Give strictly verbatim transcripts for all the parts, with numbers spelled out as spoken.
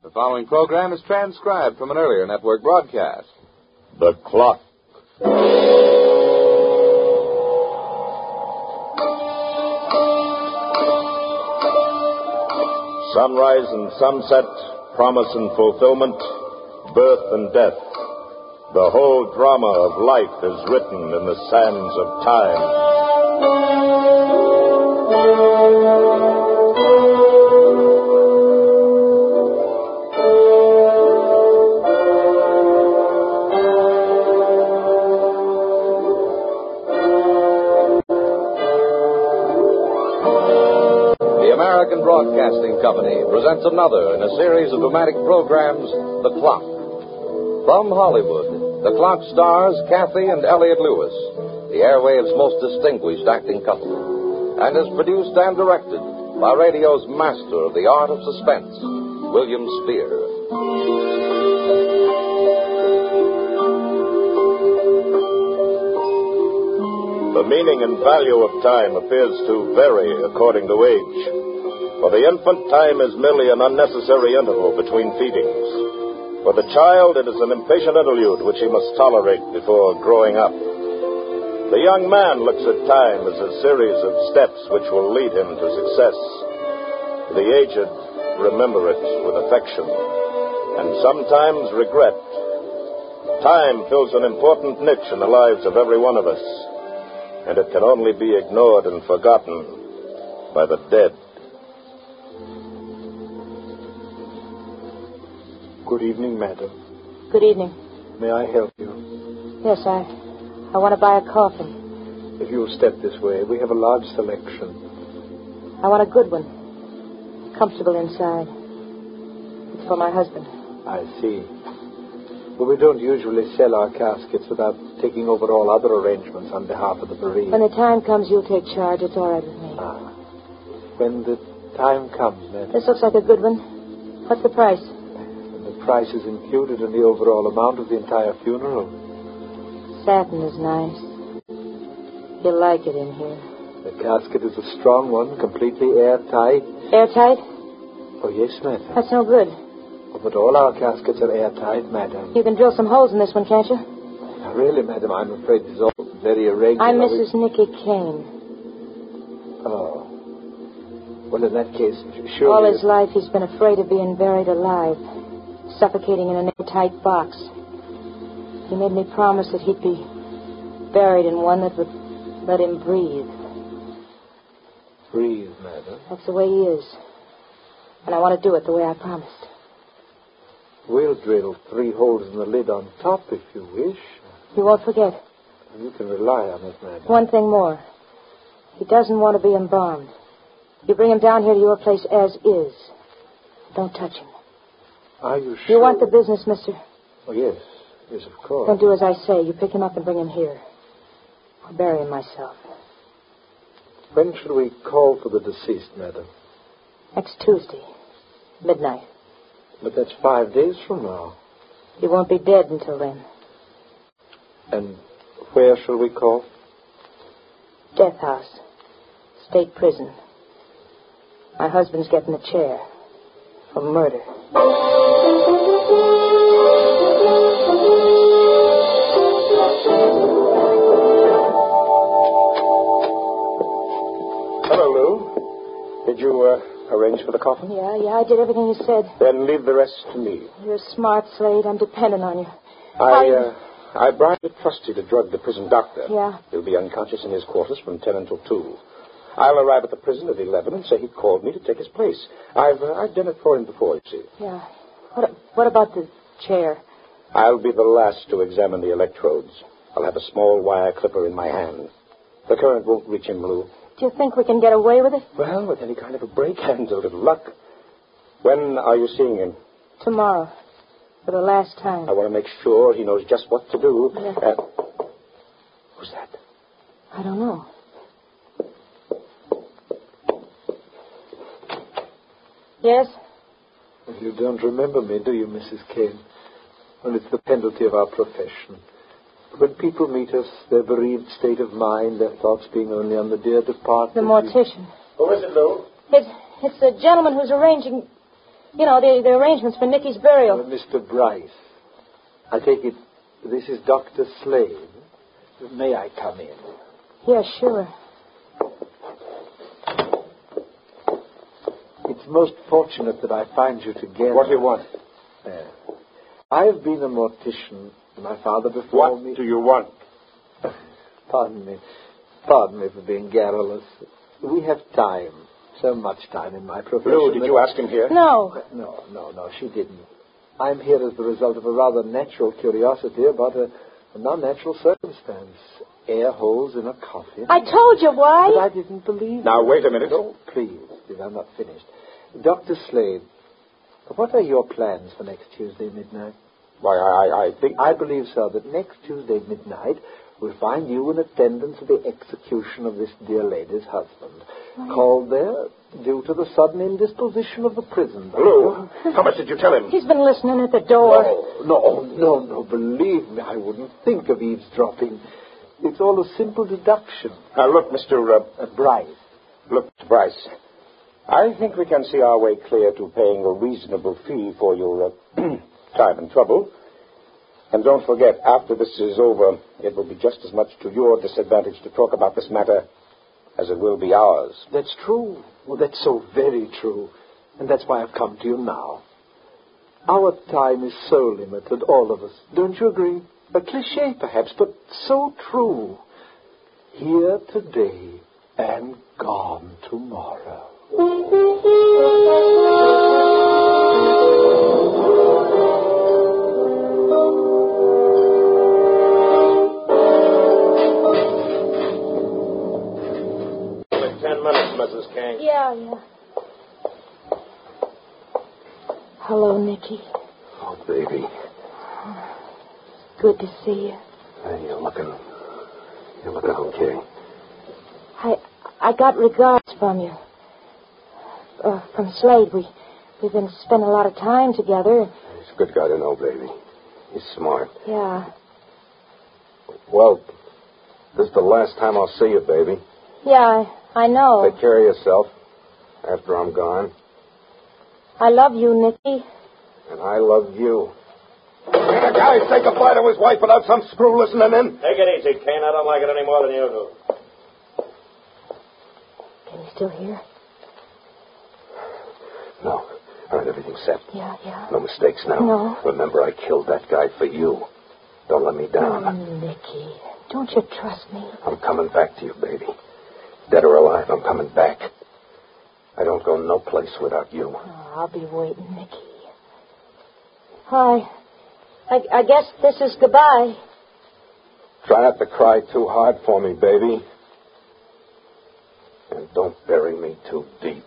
The following program is transcribed from an earlier network broadcast. The Clock. Sunrise and sunset, promise and fulfillment, birth and death. The whole drama of life is written in the sands of time. American Broadcasting Company presents another in a series of dramatic programs, The Clock. From Hollywood, The Clock stars Kathy and Elliott Lewis, the airwave's most distinguished acting couple, and is produced and directed by radio's master of the art of suspense, William Spear. The meaning and value of time appears to vary according to age. For the infant, time is merely an unnecessary interval between feedings. For the child, it is an impatient interlude which he must tolerate before growing up. The young man looks at time as a series of steps which will lead him to success. The aged remember it with affection and sometimes regret. Time fills an important niche in the lives of every one of us, and it can only be ignored and forgotten by the dead. Good evening, madam. Good evening. May I help you? Yes, I I want to buy a coffin. If you'll step this way, we have a large selection. I want a good one. Comfortable inside. It's for my husband. I see. Well, we don't usually sell our caskets without taking over all other arrangements on behalf of the bereaved. When the time comes, you'll take charge. It's all right with me. Ah. When the time comes, madam. This looks like a good one. What's the price? The price is included in the overall amount of the entire funeral. Satin is nice. You'll like it in here. The casket is a strong one, completely airtight. Airtight? Oh, yes, madam. That's no good. Oh, but all our caskets are airtight, madam. You can drill some holes in this one, can't you? Now, really, madam, I'm afraid this is all very irregular. I'm Missus Nicky Kane. Oh. Well, in that case, surely... All his life he's been afraid of being buried alive, suffocating in an airtight box. He made me promise that he'd be buried in one that would let him breathe. Breathe, madam? That's the way he is. And I want to do it the way I promised. We'll drill three holes in the lid on top if you wish. You won't forget. You can rely on it, madam. One thing more. He doesn't want to be embalmed. You bring him down here to your place as is. Don't touch him. Are you sure? You want the business, mister? Oh, yes. Yes, of course. Then do as I say. You pick him up and bring him here. I'll bury him myself. When should we call for the deceased, madam? Next Tuesday. Midnight. But that's five days from now. He won't be dead until then. And where shall we call? Death house. State prison. My husband's getting a chair. For murder. Hello, Lou. Did you uh, arrange for the coffin? Yeah, yeah, I did everything you said. Then leave the rest to me. You're smart, Slade. I'm dependent on you. I, you... uh, I bribed a trustee to drug the prison doctor. Yeah. He'll be unconscious in his quarters from ten until two. I'll arrive at the prison at eleven and say he called me to take his place. I've uh, I've done it for him before, you see. Yeah. What What about the chair? I'll be the last to examine the electrodes. I'll have a small wire clipper in my hand. The current won't reach him, Lou. Do you think we can get away with it? Well, with any kind of a break and a little luck. When are you seeing him? Tomorrow. For the last time. I want to make sure he knows just what to do. Yeah. Uh, who's that? I don't know. Yes? You don't remember me, do you, Missus Kane? Well, it's the penalty of our profession. When people meet us, their bereaved state of mind, their thoughts being only on the dear departed. The mortician. Who is it, Lou? It's, it's the gentleman who's arranging... You know, the, the arrangements for Nicky's burial. Uh, Mister Bryce, I take it this is Doctor Slade. May I come in? Yeah, sure. It's most fortunate that I find you together. What do you want? Uh, I have been a mortician. My father before what me... What do you want? Pardon me. Pardon me for being garrulous. We have time. So much time in my profession. Lou, did you ask him here? No. No, no, no, she didn't. I'm here as the result of a rather natural curiosity about a, a non-natural circumstance. Air holes in a coffin. I told you why. But I didn't believe Now, you. wait a minute. Oh, please, please, I'm not finished. Doctor Slade, what are your plans for next Tuesday midnight? Why, I, I think... I believe, sir, that next Tuesday midnight we'll find you in attendance at the execution of this dear lady's husband. Right. Called there due to the sudden indisposition of the prison. Lou, how much did you tell him? He's been listening at the door. No, no, no, no, believe me, I wouldn't think of eavesdropping. It's all a simple deduction. Now, look, Mister Uh, uh, Bryce. Look, Mister Bryce, I think we can see our way clear to paying a reasonable fee for your uh, time and trouble. And don't forget, after this is over, it will be just as much to your disadvantage to talk about this matter as it will be ours. That's true. Well, that's so very true. And that's why I've come to you now. Our time is so limited, all of us. Don't you agree? A cliché, perhaps, but so true. Here today and gone tomorrow. Ten minutes, Missus King. Yeah, yeah. Hello, Nicky. Oh, baby. Good to see you. Hey, you're looking... You're looking okay. I I got regards from you. Uh, from Slade. We, we've been spending a lot of time together. He's a good guy to know, baby. He's smart. Yeah. Well, this is the last time I'll see you, baby. Yeah, I, I know. Take care of yourself after I'm gone. I love you, Nicky. And I love you. Can a guy say goodbye to his wife without some screw listening in? Take it easy, Kane. I don't like it any more than you do. Can you still hear? No. All right, everything's set. Yeah, yeah. No mistakes now. No. Remember, I killed that guy for you. Don't let me down. Oh, Nicky, don't you trust me? I'm coming back to you, baby. Dead or alive, I'm coming back. I don't go no place without you. Oh, I'll be waiting, Nicky. Hi. I, I guess this is goodbye. Try not to cry too hard for me, baby. And don't bury me too deep.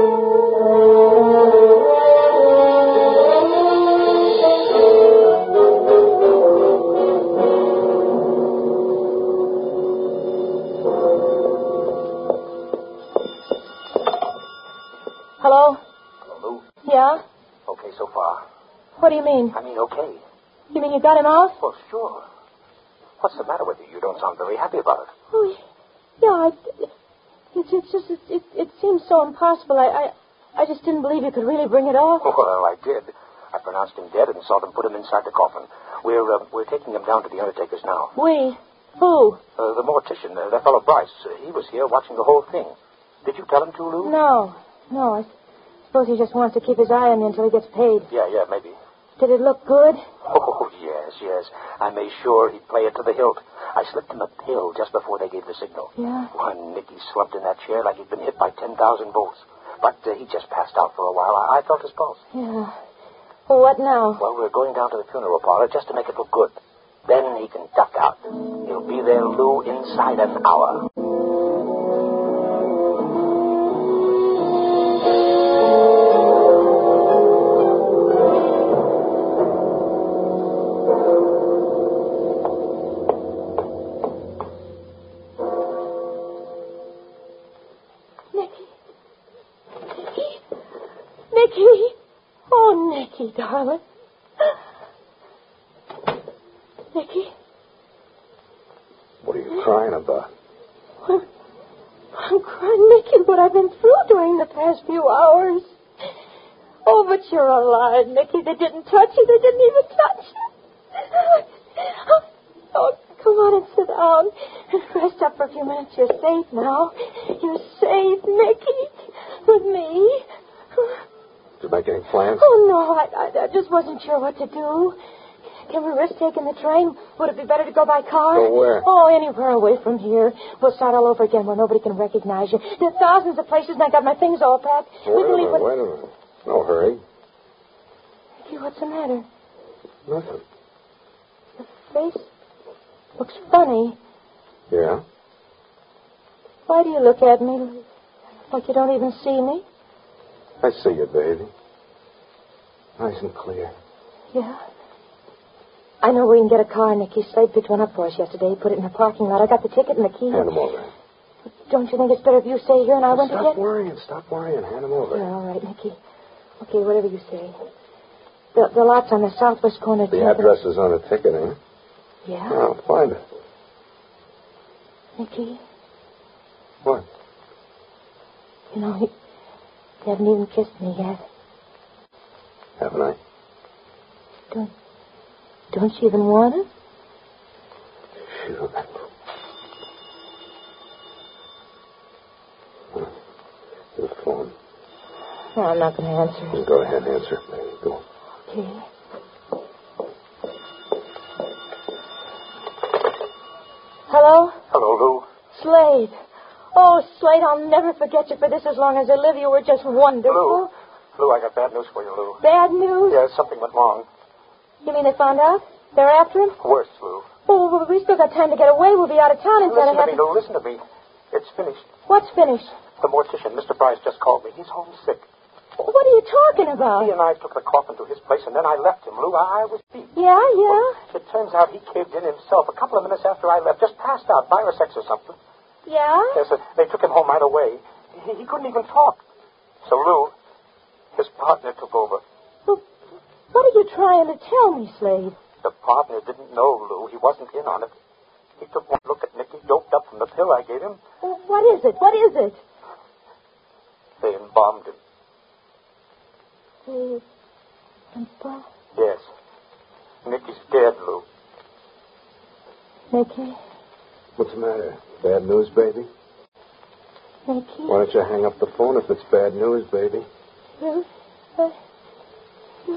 Hello? Hello, Lou. Yeah? Okay so far. What do you mean? I mean, okay. You mean you got him out? Well, sure. What's the matter with you? You don't sound very happy about it. Oh, yeah, I, it's, it's just, it, it, it seems so impossible. I, I, I just didn't believe you could really bring it off. Well, I did. I pronounced him dead and saw them put him inside the coffin. We're, uh, we're taking him down to the undertaker's now. We? Who? Uh, the mortician, uh, that fellow Bryce. Uh, he was here watching the whole thing. Did you tell him to, Lou? No, no. I suppose he just wants to keep his eye on me until he gets paid. Yeah, yeah, maybe. Did it look good? Oh, yes, yes. I made sure he'd play it to the hilt. I slipped him a pill just before they gave the signal. Yeah? Why, Nicky slumped in that chair like he'd been hit by ten thousand volts. But uh, he just passed out for a while. I, I felt his pulse. Yeah. Well, what now? Well, we're going down to the funeral parlor just to make it look good. Then he can duck out. He'll be there, Lou, inside an hour. Nicky, darling. Nicky? What are you crying about? I'm, I'm crying, Nicky, what I've been through during the past few hours. Oh, Oh, but you're alive, Nicky. They didn't touch you. They didn't even touch you. Oh, come on and sit down. Rest up for a few minutes. You're safe now. You're safe, Nicky. With me. Did you make any plans? Oh, no. I, I, I just wasn't sure what to do. Can we risk taking the train? Would it be better to go by car? Go where? Oh, anywhere away from here. We'll start all over again where nobody can recognize you. There are thousands of places, and I got my things all packed. Wait we a can leave minute, with... wait a minute. No hurry. Nicky, what's the matter? Nothing. Your face looks funny. Yeah? Why do you look at me like you don't even see me? I see you, baby. Nice and clear. Yeah? I know we can get a car, Nicky. Slade picked one up for us yesterday. He put it in the parking lot. I got the ticket and the key. Hand them over. Don't you think it's better if you stay here and I went to get... Stop worrying. Stop worrying. Hand them over. Yeah, all right, Nicky. Okay, whatever you say. The, the lot's on the southwest corner. The address is on the ticket, ain't it? Yeah? Yeah, I'll find it. Nicky, What? you know, you, you haven't even kissed me yet. Haven't I? Don't, don't you even want it? Shoot. The phone. No, I'm not going to answer it. You go ahead and answer it, baby. Go. Okay. Hello? Hello, Lou. Slade. Oh, Slade, I'll never forget you for this as long as I live. You were just wonderful. Lou. Lou, I got bad news for you, Lou. Bad news? Yeah, something went wrong. You mean they found out? They're after him? Worse, Lou. Oh, well, we still got time to get away. We'll be out of town instead Listen of to me, having... Lou. Listen to me. It's finished. What's finished? The mortician, Mister Bryce, just called me. He's homesick. What are you talking about? He and I took the coffin to his place, and then I left him, Lou. I, I was beat. Yeah, yeah. It turns out he caved in himself a couple of minutes after I left. Just passed out, virus X or something. Yeah? Yes, uh, they took him home right away. He, he couldn't even talk. So, Lou, his partner took over. Well, what are you trying to tell me, Slade? The partner didn't know, Lou. He wasn't in on it. He took one look at Nicky, doped up from the pill I gave him. Well, what is it? What is it? They embalmed him. They... Embalmed? Yes. Nicky's dead, Lou. Nicky? What's the matter? Bad news, baby? Nicky? Why don't you hang up the phone if it's bad news, baby? You... Uh, you...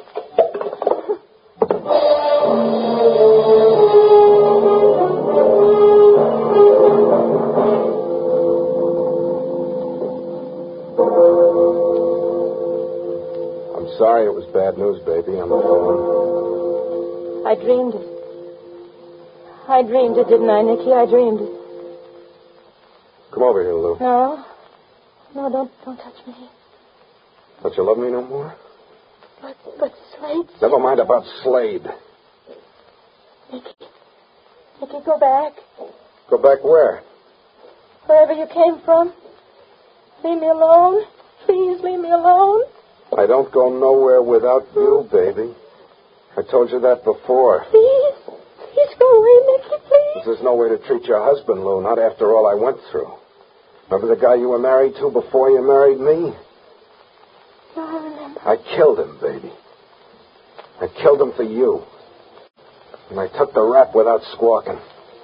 I'm sorry it was bad news, baby, on the phone. I dreamed it. I dreamed it, didn't I, Nicky? I dreamed it. Come over here, Lou. No. No, don't don't touch me. Don't you love me no more? But, but Slade... Never mind about Slade. Nicky. Nicky, go back. Go back where? Wherever you came from. Leave me alone. Please leave me alone. I don't go nowhere without you, baby. I told you that before. Please. Please go away, Nicky, please. This is no way to treat your husband, Lou, not after all I went through. Remember the guy you were married to before you married me? No, I remember. I killed him, baby. I killed him for you. And I took the rap without squawking.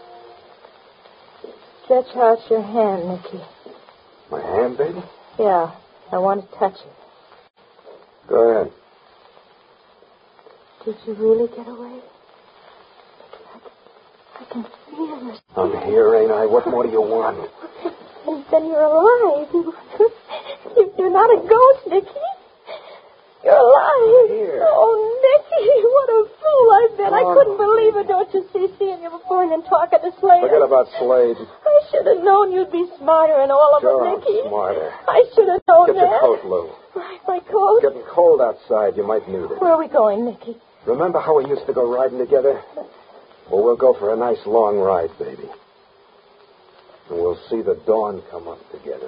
Stretch out your hand, Nicky. My hand, baby? Yeah, I want to touch it. Go ahead. Did you really get away? I can feel it. I'm here, ain't I? What more do you want? And then you're alive. You, you're not a ghost, Nicky. You're alive. Here. Oh, Nicky, what a fool I've been. I Oh. couldn't believe it, don't you see, seeing you before and then talking to Slade. Forget about Slade. I should have known you'd be smarter than all of Sure, us, I'm Nicky. smarter. I should have known Get that. your coat, Lou. My, my coat? It's getting cold outside. You might need it. Where are we going, Nicky? Remember how we used to go riding together? Well, we'll go for a nice long ride, baby. And we'll see the dawn come up together.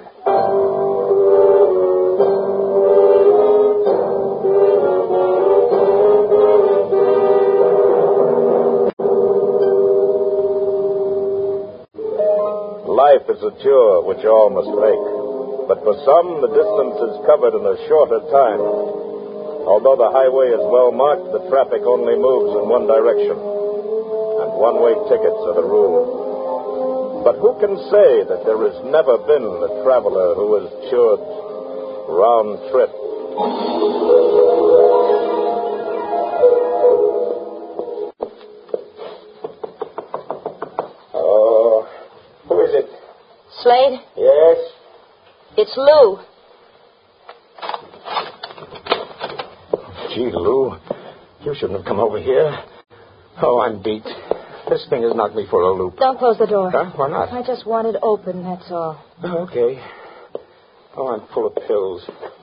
Life is a tour which all must make. But for some, the distance is covered in a shorter time. Although the highway is well marked, the traffic only moves in one direction. And one-way tickets are the rule. But who can say that there has never been a traveler who has chewed round trip? Oh, who is it? Slade? Yes? It's Lou. Gee, Lou, you shouldn't have come over here. Oh, I'm beat. This thing has knocked me for a loop. Don't close the door. Huh? Why not? I just want it open, that's all. Oh, okay. Oh, I'm full of pills.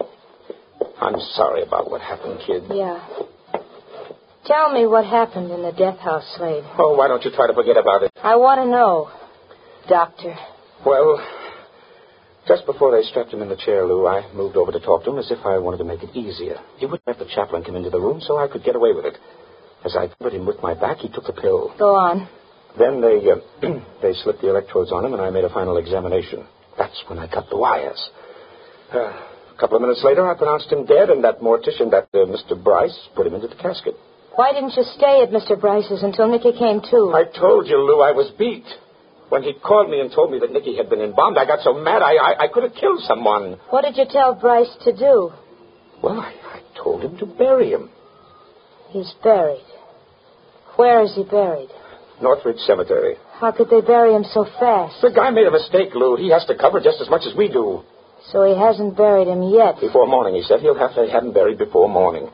I'm sorry about what happened, kid. Yeah. Tell me what happened in the death house, Slade. Oh, why don't you try to forget about it? I want to know, Doctor. Well, just before they strapped him in the chair, Lou, I moved over to talk to him as if I wanted to make it easier. He wouldn't have the chaplain come into the room, so I could get away with it. As I covered him with my back, he took the pill. Go on. Then they uh, they slipped the electrodes on him, and I made a final examination. That's when I cut the wires. Uh, a couple of minutes later, I pronounced him dead, and that mortician, that uh, Mister Bryce, put him into the casket. Why didn't you stay at Mister Bryce's until Nicky came to? I told you, Lou, I was beat. When he called me and told me that Nicky had been embalmed, I got so mad I, I, I could have killed someone. What did you tell Bryce to do? Well, I, I told him to bury him. He's buried. Where is he buried? Northridge Cemetery. How could they bury him so fast? The guy made a mistake, Lou. He has to cover just as much as we do. So he hasn't buried him yet. Before morning, he said. He'll have to have him buried before morning.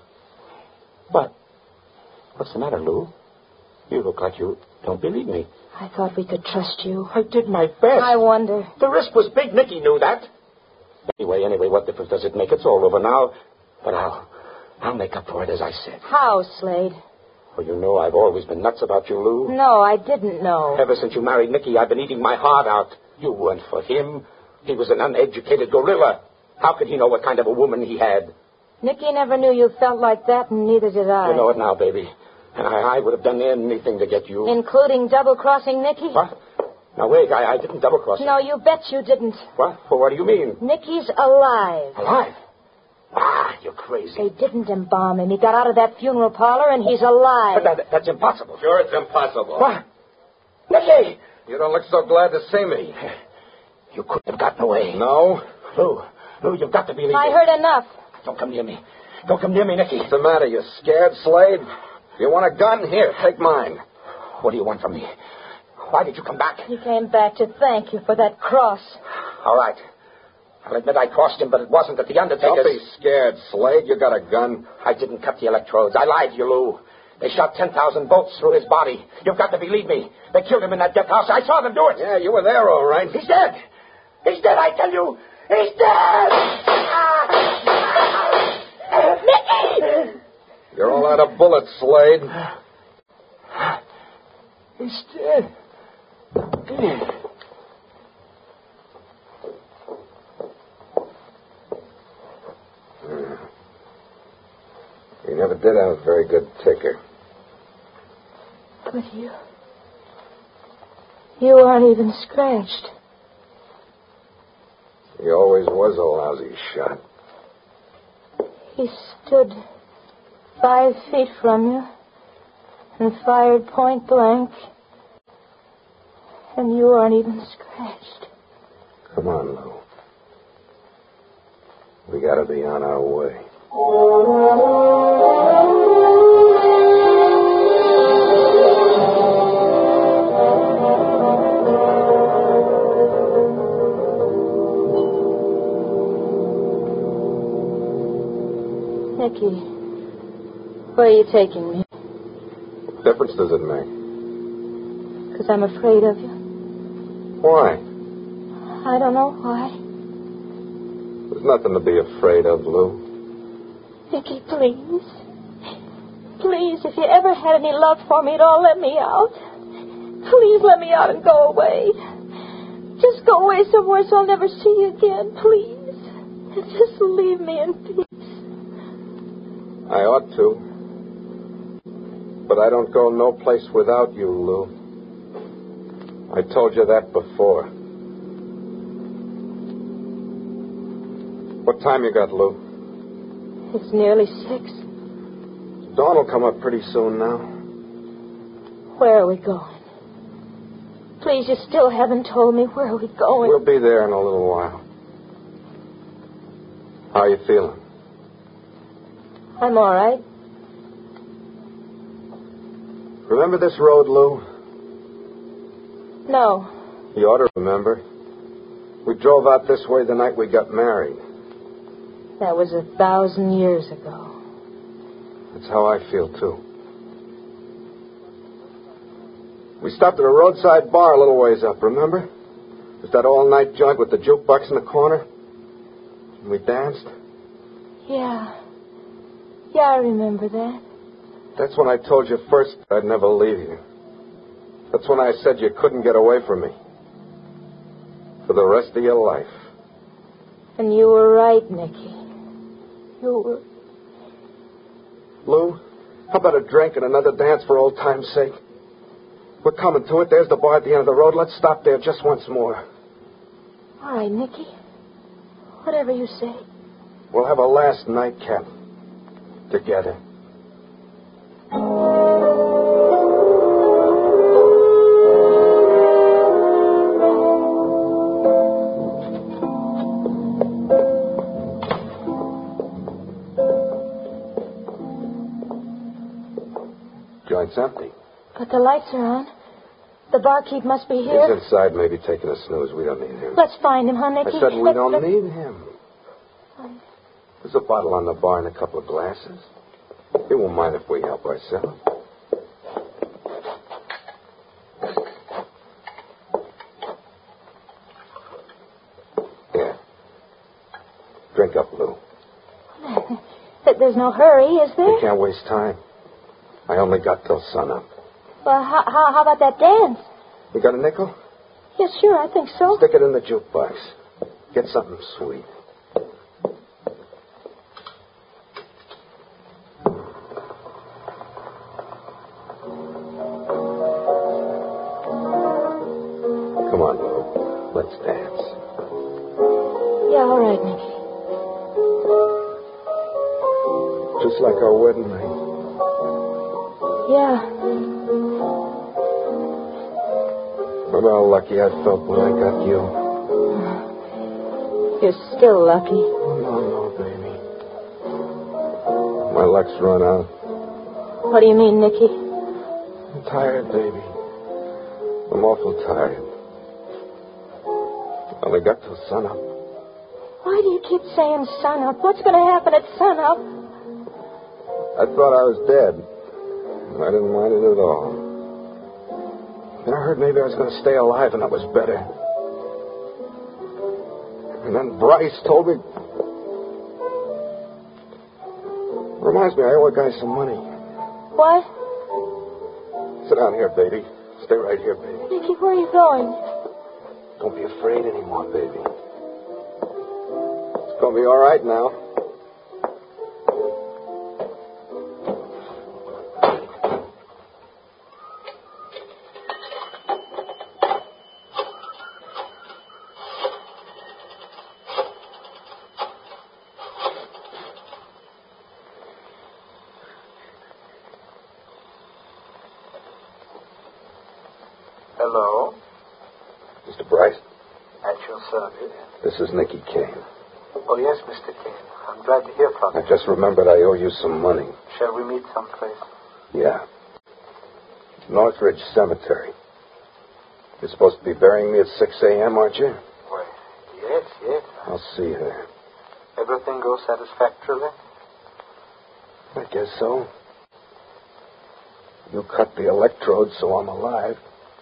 But what's the matter, Lou? You look like you don't believe me. I thought we could trust you. I did my best. I wonder. The risk was big. Nicky knew that. Anyway, anyway, what difference does it make? It's all over now. But I'll, I'll make up for it, as I said. How, Slade? Well, you know I've always been nuts about you, Lou. No, I didn't know. Ever since you married Nicky, I've been eating my heart out. You weren't for him. He was an uneducated gorilla. How could he know what kind of a woman he had? Nicky never knew you felt like that, and neither did I. You know it now, baby. And I, I would have done anything to get you. Including double-crossing Nicky? What? Now, wait, I, I didn't double-cross him. No, you bet you didn't. What? Well, what do you mean? Nicky's alive. Alive? Ah, you're crazy. They didn't embalm him. He got out of that funeral parlor, and he's alive. But that, that's impossible. Sure, it's impossible. What? Nicky! You don't look so glad to see me. You couldn't have gotten away. No? Lou, Lou, you've got to believe me. I heard enough. Don't come near me. Don't come near me, Nicky. What's the matter? You scared, Slade? You want a gun? Here, take mine. What do you want from me? Why did you come back? He came back to thank you for that cross. All right. I'll admit I crossed him, but it wasn't at the Undertaker's. Don't be scared, Slade. You got a gun. I didn't cut the electrodes. I lied to you, Lou. They shot ten thousand bolts through his body. You've got to believe me. They killed him in that death house. I saw them do it. Yeah, you were there, all right. He's dead. He's dead, I tell you. He's dead. Nicky! You're all out of bullets, Slade. He's dead. You never did have a very good ticker. But you... You aren't even scratched. He always was a lousy shot. He stood five feet from you and fired point blank. And you aren't even scratched. Come on, Lou. We gotta be on our way. Nicky, where are you taking me? What difference does it make? Because I'm afraid of you. Why? I don't know why. There's nothing to be afraid of, Lou. Nicky, please. Please, if you ever had any love for me at all, let me out. Please let me out and go away. Just go away somewhere so I'll never see you again, please. Just leave me in peace. I ought to. But I don't go no place without you, Lou. I told you that before. What time you got, Lou? It's nearly six. Dawn will come up pretty soon now. Where are we going? Please, you still haven't told me where we're going. We'll be there in a little while. How are you feeling? I'm all right. Remember this road, Lou? No. You ought to remember. We drove out this way the night we got married. That was a thousand years ago. That's how I feel, too. We stopped at a roadside bar a little ways up, remember? It was that all-night joint with the jukebox in the corner. And we danced. Yeah. Yeah, I remember that. That's when I told you first I'd never leave you. That's when I said you couldn't get away from me. For the rest of your life. And you were right, Nicky. You were... Lou, how about a drink and another dance for old time's sake? We're coming to it. There's the bar at the end of the road. Let's stop there just once more. All right, Nicky. Whatever you say. We'll have a last nightcap together. Joint's empty. But the lights are on. The barkeep must be here. He's inside, maybe taking a snooze. We don't need him. Let's find him, huh, Nicky? I said we Let's, don't let's... need him. There's a bottle on the bar and a couple of glasses. He won't mind if we help ourselves. Here. Drink up, Lou. There's no hurry, is there? We can't waste time. I only got till sunup. Well, how, how, how about that dance? You got a nickel? Yes, sure, I think so. Stick it in the jukebox. Get something sweet. Come on, Lou. Let's dance. Yeah, all right, Nicky. Just like our wedding night. Yeah. Remember how lucky I felt when I got you? You're still lucky. Oh, no, no, baby. My luck's run out. What do you mean, Nicky? I'm tired, baby. I'm awful tired. I only got till sunup. Why do you keep saying sunup? What's going to happen at sunup? I thought I was dead. I didn't mind it at all. Then I heard maybe I was going to stay alive and that was better. And then Bryce told me... Reminds me, I owe a guy some money. What? Sit down here, baby. Stay right here, baby. Nicky, where are you going? Don't be afraid anymore, baby. It's going to be all right now. Hello? Mister Bryce, At your service. this is Nicky Kane. Oh, yes, Mister Kane. I'm glad to hear from I you. just remembered I owe you some money. Shall we meet someplace? Yeah. Northridge Cemetery. You're supposed to be burying me at six a.m., aren't you? Well, yes, yes. I'll see you there. Everything goes satisfactorily? I guess so. You cut the electrodes so I'm alive.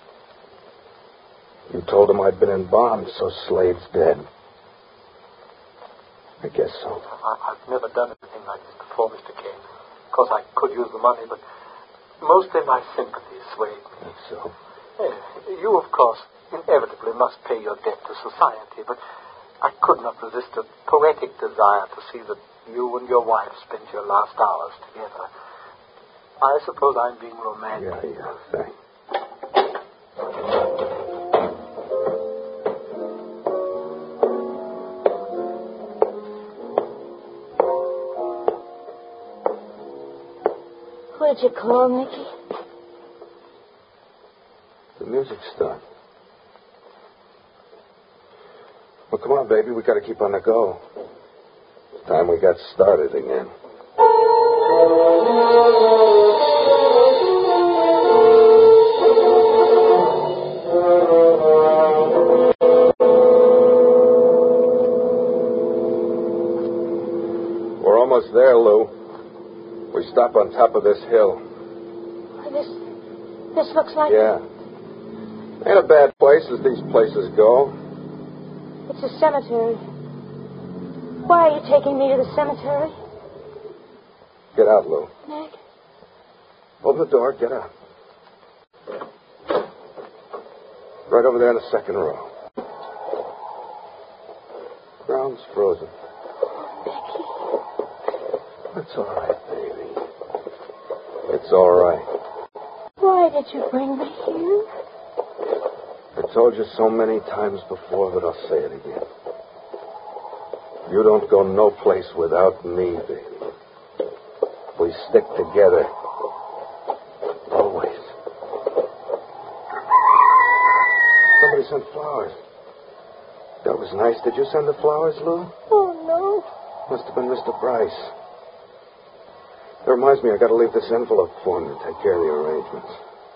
You told him I'd been embalmed, so Slade's dead. I guess so. I, I've never done anything like this before, Mister Kane. Of course, I could use the money, but mostly my sympathies swayed me. That's so. Yeah, you, of course, inevitably must pay your debt to society, but I could not resist a poetic desire to see that you and your wife spend your last hours together. I suppose I'm being romantic. Yeah, yeah, thanks. What did you call, Nicky? The music stopped. Well, come on, baby. We got to keep on the go. It's time we got started again. We're almost there, Lou. We stop on top of this hill. This, this looks like... Yeah. Ain't a bad place as these places go. It's a cemetery. Why are you taking me to the cemetery? Get out, Lou. Nick? Open the door. Get out. Right over there in the second row. Ground's frozen. It's all right, baby. It's all right. Why did you bring me here? I told you so many times before, but I'll say it again. You don't go no place without me, baby. We stick together. Always. Somebody sent flowers. That was nice. Did you send the flowers, Lou? Oh, no. Must have been Mister Bryce. That reminds me, I got to leave this envelope for him to take care of the arrangements.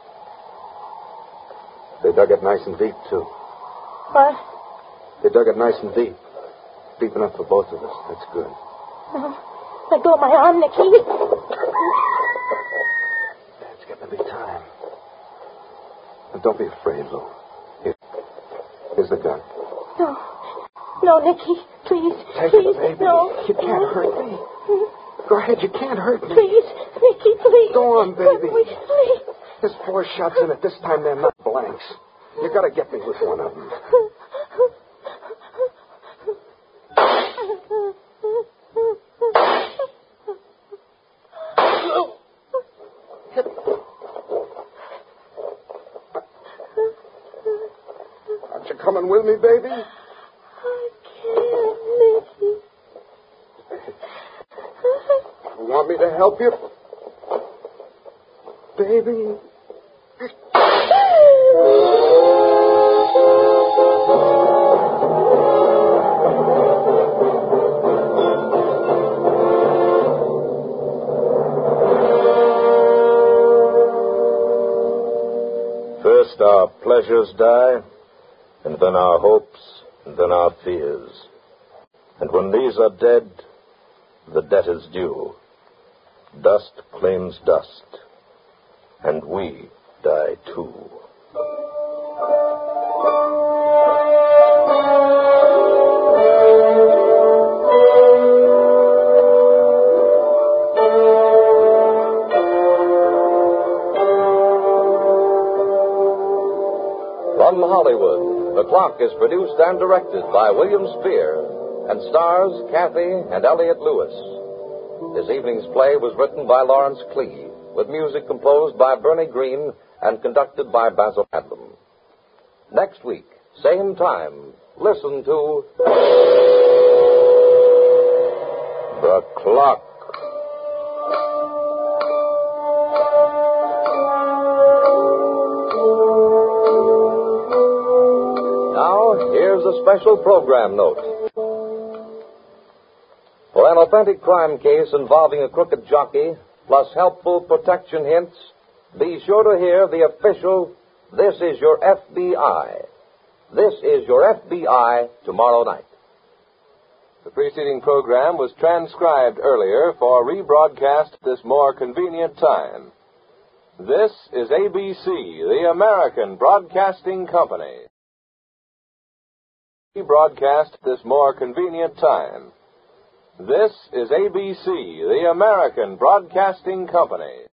They dug it nice and deep, too. What? They dug it nice and deep. Deep enough for both of us. That's good. No. Let go of my arm, Nicky. It's getting to be time. But don't be afraid, Lou. Here. Here's the gun. No. No, Nicky. Please. Take please. it, baby. No. You can't hurt me. Go ahead. You can't hurt me. Please. Nicky, please. Go on, baby. Please. please. There's four shots in it. This time they're not blanks. You got to get me with one of them. Aren't you coming with me, baby? I can't, Nicky. You want me to help you? Baby. First our pleasures die, and then our hopes, and then our fears. And when these are dead, the debt is due. Dust claims dust, and we die too. From Hollywood, The Clock is produced and directed by William Spear and stars Kathy and Elliott Lewis. This evening's play was written by Lawrence Klee, with music composed by Bernie Green and conducted by Basil Adlam. Next week, same time, listen to The Clock. Now, here's a special program note. For an authentic crime case involving a crooked jockey, plus helpful protection hints, be sure to hear the official This Is Your F B I. This is Your F B I tomorrow night. The preceding program was transcribed earlier for rebroadcast at this more convenient time. This is A B C, the American Broadcasting Company. Rebroadcast at this more convenient time. This is A B C, the American Broadcasting Company.